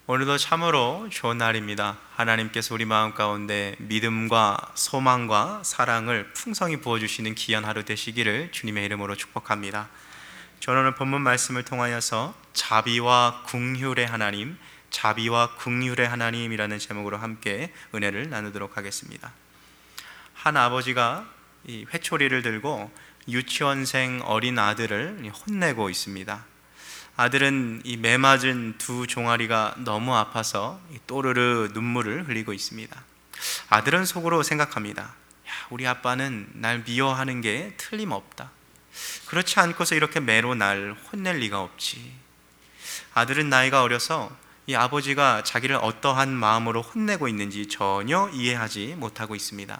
오늘도 참으로 좋은 날입니다. 하나님께서 우리 마음 가운데 믿음과 소망과 사랑을 풍성히 부어주시는 귀한 하루 되시기를 주님의 이름으로 축복합니다. 저는 오늘 본문 말씀을 통하여서 자비와 긍휼의 하나님, 자비와 긍휼의 하나님이라는 제목으로 함께 은혜를 나누도록 하겠습니다. 한 아버지가 이 회초리를 들고 유치원생 어린 아들을 혼내고 있습니다. 아들은 이 매맞은 두 종아리가 너무 아파서 또르르 눈물을 흘리고 있습니다. 아들은 속으로 생각합니다. 야, 우리 아빠는 날 미워하는 게 틀림없다. 그렇지 않고서 이렇게 매로 날 혼낼 리가 없지. 아들은 나이가 어려서 이 아버지가 자기를 어떠한 마음으로 혼내고 있는지 전혀 이해하지 못하고 있습니다.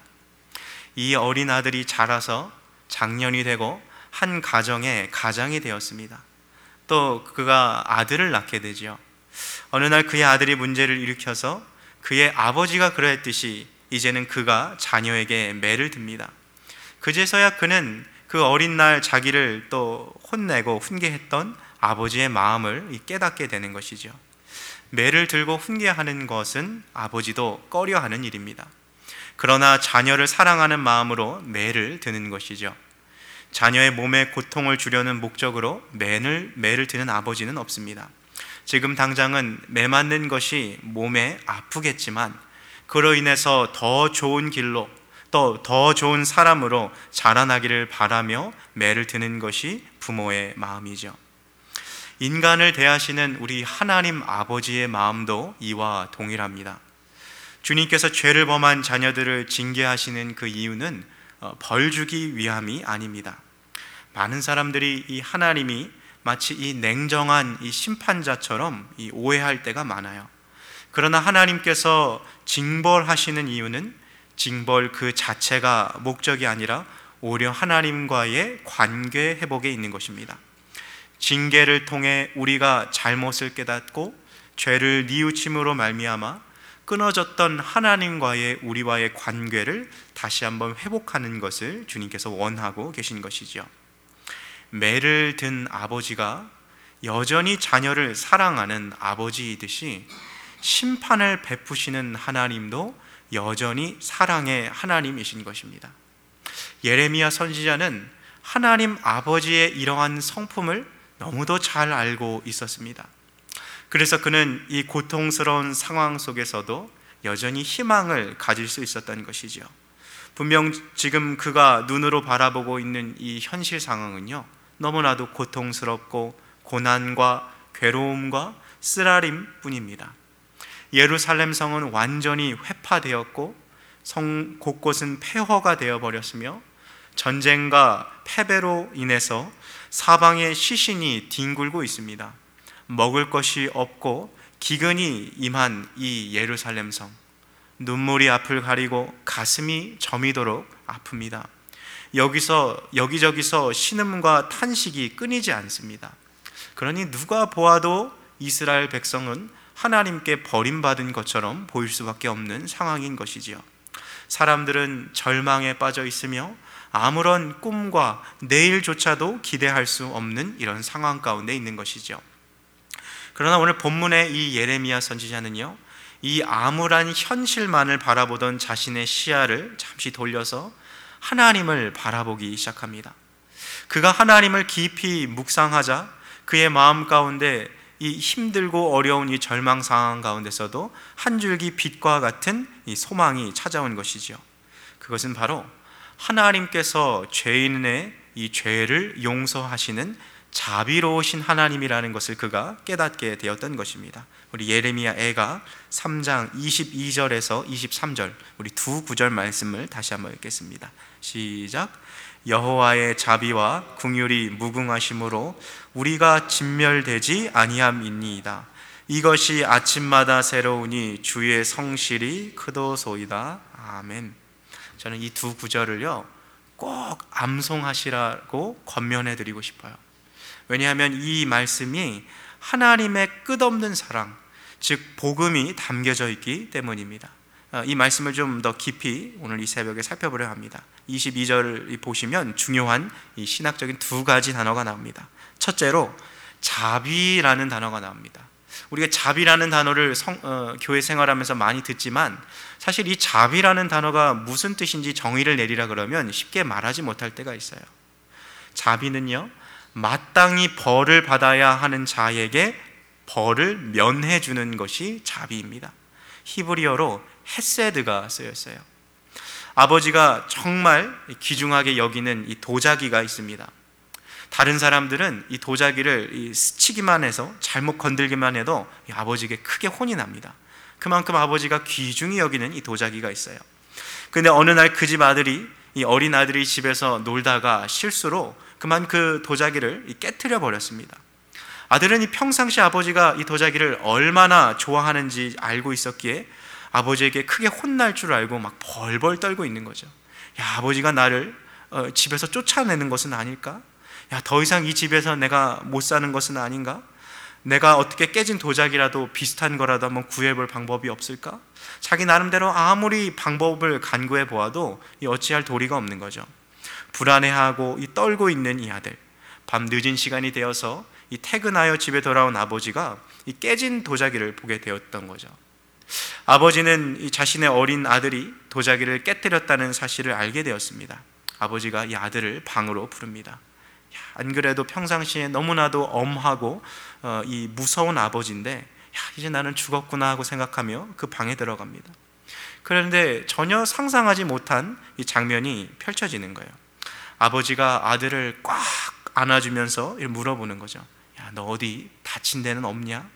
이 어린 아들이 자라서 장년이 되고 한 가정의 가장이 되었습니다. 또 그가 아들을 낳게 되죠. 어느 날 그의 아들이 문제를 일으켜서 그의 아버지가 그러했듯이 이제는 그가 자녀에게 매를 듭니다. 그제서야 그는 그 어린 날 자기를 또 혼내고 훈계했던 아버지의 마음을 깨닫게 되는 것이죠. 매를 들고 훈계하는 것은 아버지도 꺼려하는 일입니다. 그러나 자녀를 사랑하는 마음으로 매를 드는 것이죠. 자녀의 몸에 고통을 주려는 목적으로 매를 드는 아버지는 없습니다. 지금 당장은 매 맞는 것이 몸에 아프겠지만 그로 인해서 더 좋은 길로 또 더 좋은 사람으로 자라나기를 바라며 매를 드는 것이 부모의 마음이죠. 인간을 대하시는 우리 하나님 아버지의 마음도 이와 동일합니다. 주님께서 죄를 범한 자녀들을 징계하시는 그 이유는 벌 주기 위함이 아닙니다. 많은 사람들이 이 하나님이 마치 이 냉정한 이 심판자처럼 이 오해할 때가 많아요. 그러나 하나님께서 징벌하시는 이유는 징벌 그 자체가 목적이 아니라 오히려 하나님과의 관계 회복에 있는 것입니다. 징계를 통해 우리가 잘못을 깨닫고 죄를 뉘우침으로 말미암아 끊어졌던 하나님과의 우리와의 관계를 다시 한번 회복하는 것을 주님께서 원하고 계신 것이죠. 매를 든 아버지가 여전히 자녀를 사랑하는 아버지이듯이 심판을 베푸시는 하나님도 여전히 사랑의 하나님이신 것입니다. 예레미야 선지자는 하나님 아버지의 이러한 성품을 너무도 잘 알고 있었습니다. 그래서 그는 이 고통스러운 상황 속에서도 여전히 희망을 가질 수 있었던 것이죠. 분명 지금 그가 눈으로 바라보고 있는 이 현실 상황은요, 너무나도 고통스럽고 고난과 괴로움과 쓰라림 뿐입니다. 예루살렘 성은 완전히 회파되었고 성 곳곳은 폐허가 되어버렸으며 전쟁과 패배로 인해서 사방에 시신이 뒹굴고 있습니다. 먹을 것이 없고 기근이 임한 이 예루살렘 성, 눈물이 앞을 가리고 가슴이 저미도록 아픕니다. 여기저기서 신음과 탄식이 끊이지 않습니다. 그러니 누가 보아도 이스라엘 백성은 하나님께 버림받은 것처럼 보일 수밖에 없는 상황인 것이지요. 사람들은 절망에 빠져 있으며 아무런 꿈과 내일조차도 기대할 수 없는 이런 상황 가운데 있는 것이죠. 그러나 오늘 본문의 이 예레미야 선지자는요, 이 암울한 현실만을 바라보던 자신의 시야를 잠시 돌려서 하나님을 바라보기 시작합니다. 그가 하나님을 깊이 묵상하자 그의 마음 가운데 이 힘들고 어려운 이 절망 상황 가운데서도 한 줄기 빛과 같은 이 소망이 찾아온 것이지요. 그것은 바로 하나님께서 죄인의 이 죄를 용서하시는 자비로우신 하나님이라는 것을 그가 깨닫게 되었던 것입니다. 우리 예레미야 애가 3장 22절에서 23절 우리 두 구절 말씀을 다시 한번 읽겠습니다. 시작. 여호와의 자비와 긍휼이 무궁하심으로 우리가 진멸되지 아니함이니이다. 이것이 아침마다 새로우니 주의 성실이 크도소이다. 아멘. 저는 이 두 구절을요 꼭 암송하시라고 권면해 드리고 싶어요. 왜냐하면 이 말씀이 하나님의 끝없는 사랑, 즉 복음이 담겨져 있기 때문입니다. 이 말씀을 좀 더 깊이 오늘 이 새벽에 살펴보려 합니다. 22절을 보시면 중요한 이 신학적인 두 가지 단어가 나옵니다. 첫째로 자비라는 단어가 나옵니다. 우리가 자비라는 단어를 교회 생활하면서 많이 듣지만 사실 이 자비라는 단어가 무슨 뜻인지 정의를 내리라 그러면 쉽게 말하지 못할 때가 있어요. 자비는요, 마땅히 벌을 받아야 하는 자에게 벌을 면해 주는 것이 자비입니다. 히브리어로 헤세드가 쓰였어요. 아버지가 정말 귀중하게 여기는 이 도자기가 있습니다. 다른 사람들은 이 도자기를 스치기만 해서 잘못 건들기만 해도 이 아버지에게 크게 혼이 납니다. 그만큼 아버지가 귀중히 여기는 이 도자기가 있어요. 그런데 어느 날 그 집 아들이, 이 어린 아들이 집에서 놀다가 실수로 그만 그 도자기를 깨트려 버렸습니다. 아들은 이 평상시 아버지가 이 도자기를 얼마나 좋아하는지 알고 있었기에 아버지에게 크게 혼날 줄 알고 막 벌벌 떨고 있는 거죠. 야, 아버지가 나를 집에서 쫓아내는 것은 아닐까? 야, 더 이상 이 집에서 내가 못 사는 것은 아닌가? 내가 어떻게 깨진 도자기라도 비슷한 거라도 한번 구해볼 방법이 없을까? 자기 나름대로 아무리 방법을 간구해 보아도 어찌할 도리가 없는 거죠. 불안해하고 떨고 있는 이 아들, 밤 늦은 시간이 되어서 이 퇴근하여 집에 돌아온 아버지가 이 깨진 도자기를 보게 되었던 거죠. 아버지는 이 자신의 어린 아들이 도자기를 깨뜨렸다는 사실을 알게 되었습니다. 아버지가 이 아들을 방으로 부릅니다. 안 그래도 평상시에 너무나도 엄하고 이 무서운 아버지인데 이제 나는 죽었구나 하고 생각하며 그 방에 들어갑니다. 그런데 전혀 상상하지 못한 이 장면이 펼쳐지는 거예요. 아버지가 아들을 꽉 안아주면서 물어보는 거죠. 야, 너 어디 다친 데는 없냐?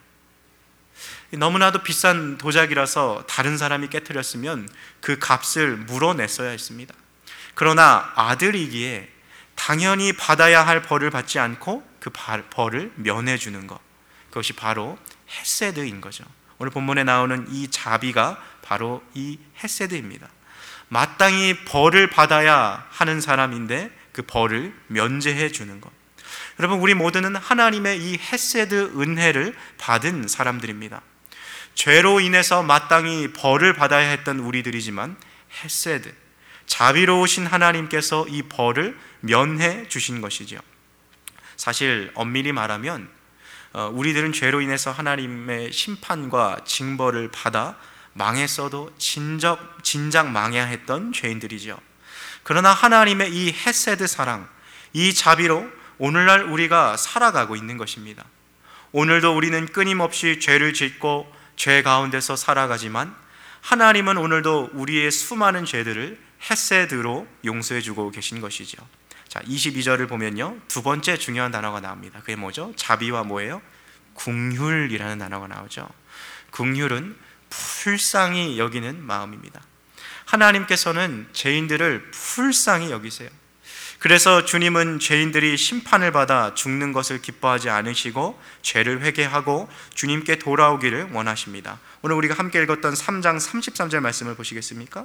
너무나도 비싼 도자기라서 다른 사람이 깨트렸으면 그 값을 물어냈어야 했습니다. 그러나 아들이기에 당연히 받아야 할 벌을 받지 않고 그 벌을 면해주는 것, 그것이 바로 헤세드인 거죠. 오늘 본문에 나오는 이 자비가 바로 이 헤세드입니다. 마땅히 벌을 받아야 하는 사람인데 그 벌을 면제해 주는 것. 여러분, 우리 모두는 하나님의 이 헤세드 은혜를 받은 사람들입니다. 죄로 인해서 마땅히 벌을 받아야 했던 우리들이지만 헤세드, 자비로우신 하나님께서 이 벌을 면해 주신 것이죠. 사실 엄밀히 말하면 우리들은 죄로 인해서 하나님의 심판과 징벌을 받아 망했어도 진작 망해야 했던 죄인들이죠. 그러나 하나님의 이 헤세드 사랑, 이 자비로 오늘날 우리가 살아가고 있는 것입니다. 오늘도 우리는 끊임없이 죄를 짓고 죄 가운데서 살아가지만 하나님은 오늘도 우리의 수많은 죄들을 헤세드로 용서해 주고 계신 것이죠. 자, 22절을 보면요, 두 번째 중요한 단어가 나옵니다. 그게 뭐죠? 자비와 뭐예요? 긍휼이라는 단어가 나오죠. 긍휼은 불쌍히 여기는 마음입니다. 하나님께서는 죄인들을 불쌍히 여기세요. 그래서 주님은 죄인들이 심판을 받아 죽는 것을 기뻐하지 않으시고 죄를 회개하고 주님께 돌아오기를 원하십니다. 오늘 우리가 함께 읽었던 3장 33절 말씀을 보시겠습니까?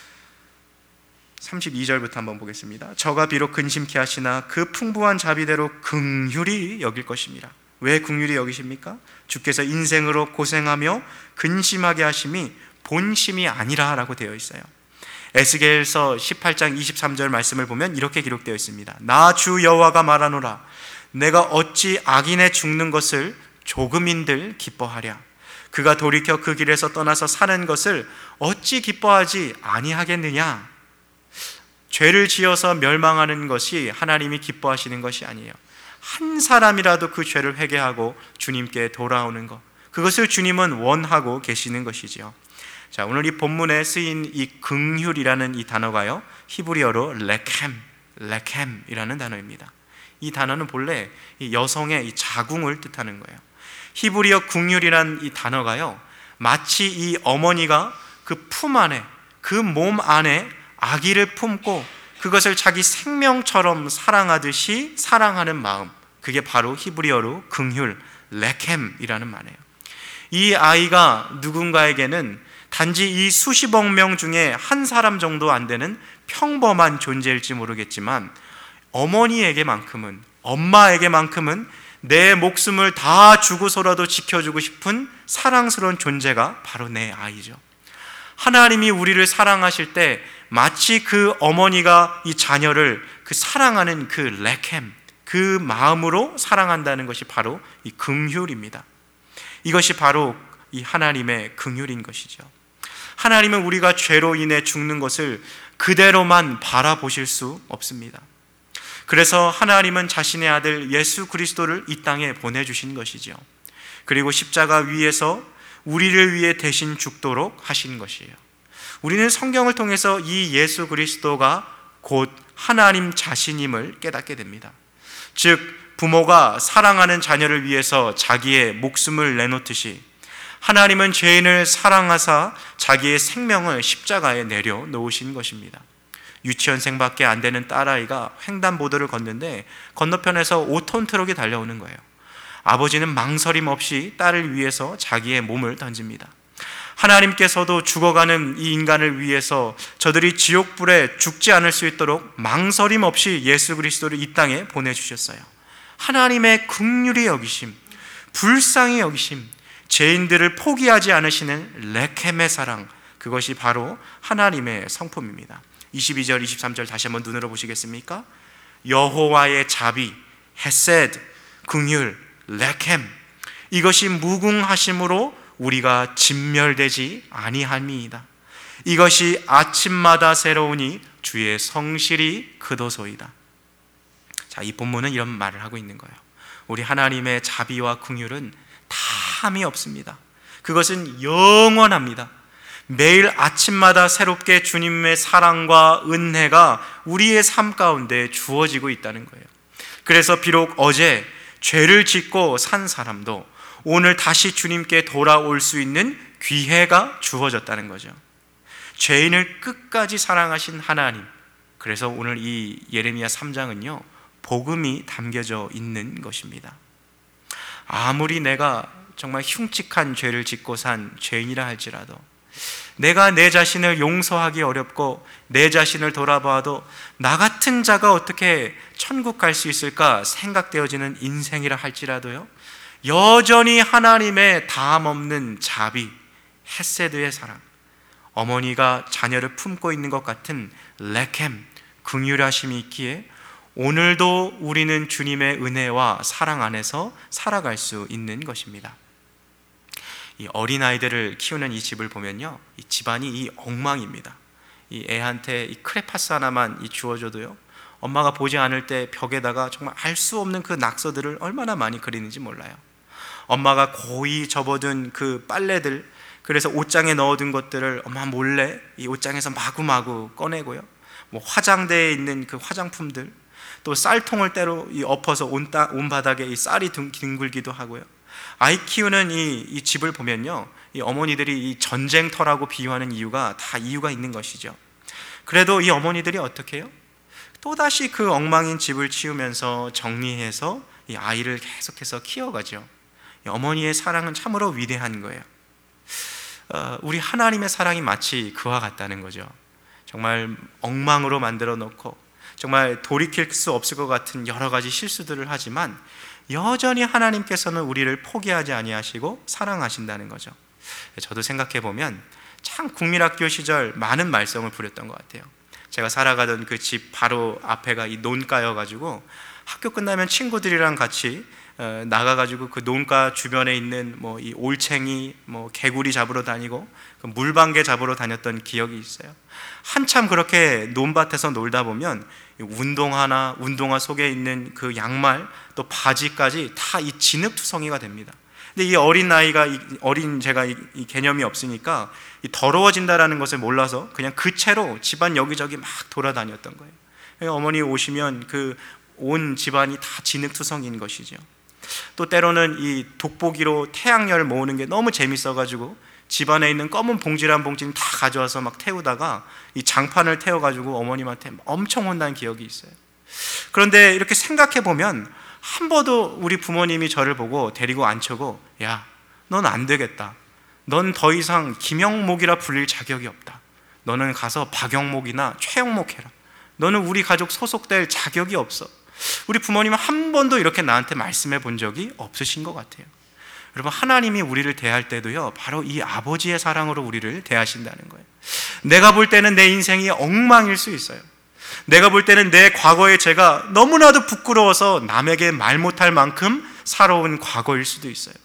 32절부터 한번 보겠습니다. 저가 비록 근심케 하시나 그 풍부한 자비대로 긍휼히 여길 것입니다. 왜 긍휼히 여기십니까? 주께서 인생으로 고생하며 근심하게 하심이 본심이 아니라 라고 되어 있어요. 에스겔서 18장 23절 말씀을 보면 이렇게 기록되어 있습니다. 나 주 여호와가 말하노라, 내가 어찌 악인의 죽는 것을 조금인들 기뻐하랴. 그가 돌이켜 그 길에서 떠나서 사는 것을 어찌 기뻐하지 아니하겠느냐. 죄를 지어서 멸망하는 것이 하나님이 기뻐하시는 것이 아니에요. 한 사람이라도 그 죄를 회개하고 주님께 돌아오는 것, 그것을 주님은 원하고 계시는 것이지요. 자, 오늘 이 본문에 쓰인 이 긍휼이라는 이 단어가요, 히브리어로 레켐이라는 단어입니다. 이 단어는 본래 이 여성의 이 자궁을 뜻하는 거예요. 히브리어 긍휼이라는 이 단어가요, 마치 이 어머니가 그 품 안에, 그 몸 안에 아기를 품고 그것을 자기 생명처럼 사랑하듯이 사랑하는 마음, 그게 바로 히브리어로 긍휼, 레켐이라는 말이에요. 이 아이가 누군가에게는 단지 이 수십억 명 중에 한 사람 정도 안 되는 평범한 존재일지 모르겠지만 어머니에게만큼은, 엄마에게만큼은 내 목숨을 다 주고서라도 지켜주고 싶은 사랑스러운 존재가 바로 내 아이죠. 하나님이 우리를 사랑하실 때 마치 그 어머니가 이 자녀를 그 사랑하는 그 레켐, 그 마음으로 사랑한다는 것이 바로 이 긍휼입니다. 이것이 바로 이 하나님의 긍휼인 것이죠. 하나님은 우리가 죄로 인해 죽는 것을 그대로만 바라보실 수 없습니다. 그래서 하나님은 자신의 아들 예수 그리스도를 이 땅에 보내주신 것이죠. 그리고 십자가 위에서 우리를 위해 대신 죽도록 하신 것이에요. 우리는 성경을 통해서 이 예수 그리스도가 곧 하나님 자신임을 깨닫게 됩니다. 즉 부모가 사랑하는 자녀를 위해서 자기의 목숨을 내놓듯이 하나님은 죄인을 사랑하사 자기의 생명을 십자가에 내려놓으신 것입니다. 유치원생밖에 안 되는 딸아이가 횡단보도를 걷는데 건너편에서 5톤 트럭이 달려오는 거예요. 아버지는 망설임 없이 딸을 위해서 자기의 몸을 던집니다. 하나님께서도 죽어가는 이 인간을 위해서 저들이 지옥불에 죽지 않을 수 있도록 망설임 없이 예수 그리스도를 이 땅에 보내주셨어요. 하나님의 긍휼히 여기심, 불쌍히 여기심, 죄인들을 포기하지 않으시는 레켐의 사랑, 그것이 바로 하나님의 성품입니다. 22절, 23절 다시 한번 눈으로 보시겠습니까? 여호와의 자비, 헤세드, 긍휼, 레켐, 이것이 무궁하심으로 우리가 진멸되지 아니함이이다. 이것이 아침마다 새로우니 주의 성실이 그도소이다. 자, 이 본문은 이런 말을 하고 있는 거예요. 우리 하나님의 자비와 긍휼은 탐이 없습니다. 그것은 영원합니다. 매일 아침마다 새롭게 주님의 사랑과 은혜가 우리의 삶 가운데 주어지고 있다는 거예요. 그래서 비록 어제 죄를 짓고 산 사람도 오늘 다시 주님께 돌아올 수 있는 기회가 주어졌다는 거죠. 죄인을 끝까지 사랑하신 하나님, 그래서 오늘 이 예레미야 3장은요 복음이 담겨져 있는 것입니다. 아무리 내가 정말 흉측한 죄를 짓고 산 죄인이라 할지라도, 내가 내 자신을 용서하기 어렵고 내 자신을 돌아봐도 나 같은 자가 어떻게 천국 갈 수 있을까 생각되어지는 인생이라 할지라도요, 여전히 하나님의 다함없는 자비, 헤세드의 사랑, 어머니가 자녀를 품고 있는 것 같은 레켐, 긍휼하심이 있기에 오늘도 우리는 주님의 은혜와 사랑 안에서 살아갈 수 있는 것입니다. 이 어린아이들을 키우는 이 집을 보면요, 이 집안이 이 엉망입니다. 이 애한테 이 크레파스 하나만 주어줘도요, 엄마가 보지 않을 때 벽에다가 정말 알 수 없는 그 낙서들을 얼마나 많이 그리는지 몰라요. 엄마가 고이 접어둔 그 빨래들, 그래서 옷장에 넣어둔 것들을 엄마 몰래 이 옷장에서 마구마구 꺼내고요, 뭐 화장대에 있는 그 화장품들, 또 쌀통을 때로 엎어서 온 바닥에 이 쌀이 뒹굴기도 하고요. 아이 키우는 이 집을 보면요, 이 어머니들이 이 전쟁터라고 비유하는 이유가 다 이유가 있는 것이죠. 그래도 이 어머니들이 어떻게 해요? 또다시 그 엉망인 집을 치우면서 정리해서 이 아이를 계속해서 키워가죠. 이 어머니의 사랑은 참으로 위대한 거예요. 우리 하나님의 사랑이 마치 그와 같다는 거죠. 정말 엉망으로 만들어 놓고 정말 돌이킬 수 없을 것 같은 여러 가지 실수들을 하지만 여전히 하나님께서는 우리를 포기하지 아니하시고 사랑하신다는 거죠. 저도 생각해 보면 참 국민학교 시절 많은 말썽을 부렸던 것 같아요. 제가 살아가던 그 집 바로 앞에가 이 논가여가지고 학교 끝나면 친구들이랑 같이 나가가지고 그 논가 주변에 있는 뭐 이 올챙이, 뭐 개구리 잡으러 다니고 그 물방개 잡으러 다녔던 기억이 있어요. 한참 그렇게 논밭에서 놀다 보면 운동화 속에 있는 그 양말 또 바지까지 다 이 진흙투성이가 됩니다. 근데 이 어린 제가 이 개념이 없으니까 이 더러워진다라는 것을 몰라서 그냥 그 채로 집안 여기저기 막 돌아다녔던 거예요. 어머니 오시면 그 온 집안이 다 진흙투성이인 것이죠. 또 때로는 이 돋보기로 태양열 모으는 게 너무 재밌어가지고 집안에 있는 검은 봉지란 봉지는 다 가져와서 막 태우다가 이 장판을 태워가지고 어머님한테 엄청 혼난 기억이 있어요. 그런데 이렇게 생각해 보면 한 번도 우리 부모님이 저를 보고 데리고 앉혀고, 야, 넌 안 되겠다, 넌 더 이상 김영목이라 불릴 자격이 없다, 너는 가서 박영목이나 최영목 해라, 너는 우리 가족 소속될 자격이 없어. 우리 부모님은 한 번도 이렇게 나한테 말씀해 본 적이 없으신 것 같아요. 여러분, 하나님이 우리를 대할 때도요, 바로 이 아버지의 사랑으로 우리를 대하신다는 거예요. 내가 볼 때는 내 인생이 엉망일 수 있어요. 내가 볼 때는 내 과거의 죄가 너무나도 부끄러워서 남에게 말 못할 만큼 살아온 과거일 수도 있어요.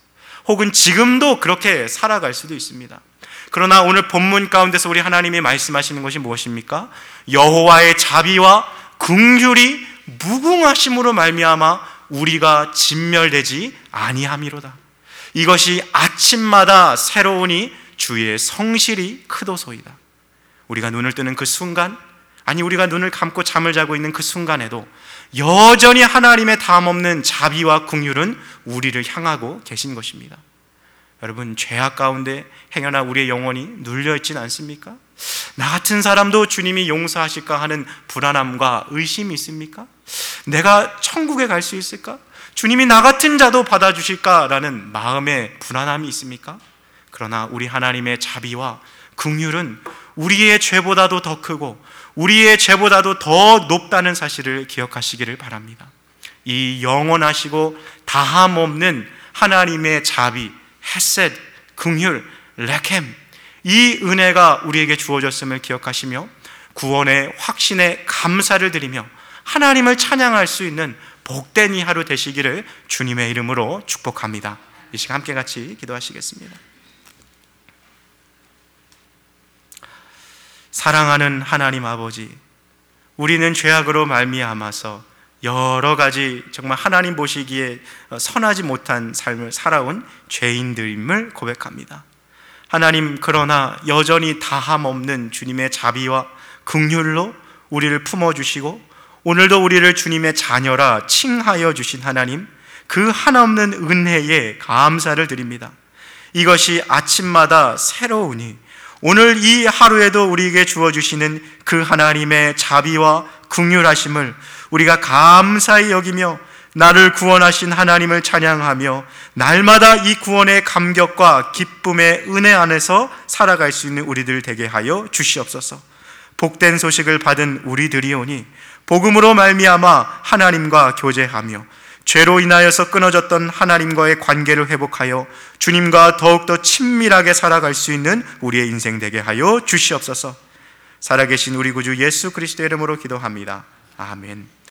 혹은 지금도 그렇게 살아갈 수도 있습니다. 그러나 오늘 본문 가운데서 우리 하나님이 말씀하시는 것이 무엇입니까? 여호와의 자비와 긍휼이 무궁하심으로 말미암아 우리가 진멸되지 아니함이로다. 이것이 아침마다 새로우니 주의 성실이 크도소이다. 우리가 눈을 뜨는 그 순간, 아니 우리가 눈을 감고 잠을 자고 있는 그 순간에도 여전히 하나님의 다함없는 자비와 긍휼은 우리를 향하고 계신 것입니다. 여러분, 죄악 가운데 행여나 우리의 영혼이 눌려있진 않습니까? 나 같은 사람도 주님이 용서하실까 하는 불안함과 의심이 있습니까? 내가 천국에 갈 수 있을까? 주님이 나 같은 자도 받아주실까라는 마음의 불안함이 있습니까? 그러나 우리 하나님의 자비와 긍휼은 우리의 죄보다도 더 크고 우리의 죄보다도 더 높다는 사실을 기억하시기를 바랍니다. 이 영원하시고 다함 없는 하나님의 자비, 헤셋, 긍휼, 레켐, 이 은혜가 우리에게 주어졌음을 기억하시며 구원의 확신에 감사를 드리며 하나님을 찬양할 수 있는 복된 이 하루 되시기를 주님의 이름으로 축복합니다. 이 시간 함께 같이 기도하시겠습니다. 사랑하는 하나님 아버지, 우리는 죄악으로 말미암아서 여러 가지 정말 하나님 보시기에 선하지 못한 삶을 살아온 죄인들임을 고백합니다. 하나님, 그러나 여전히 다함 없는 주님의 자비와 긍휼로 우리를 품어주시고 오늘도 우리를 주님의 자녀라 칭하여 주신 하나님, 그 하나없는 은혜에 감사를 드립니다. 이것이 아침마다 새로우니 오늘 이 하루에도 우리에게 주어주시는 그 하나님의 자비와 긍휼하심을 우리가 감사히 여기며 나를 구원하신 하나님을 찬양하며 날마다 이 구원의 감격과 기쁨의 은혜 안에서 살아갈 수 있는 우리들 되게 하여 주시옵소서. 복된 소식을 받은 우리들이오니 복음으로 말미암아 하나님과 교제하며 죄로 인하여서 끊어졌던 하나님과의 관계를 회복하여 주님과 더욱더 친밀하게 살아갈 수 있는 우리의 인생 되게 하여 주시옵소서. 살아계신 우리 구주 예수 그리스도의 이름으로 기도합니다. 아멘.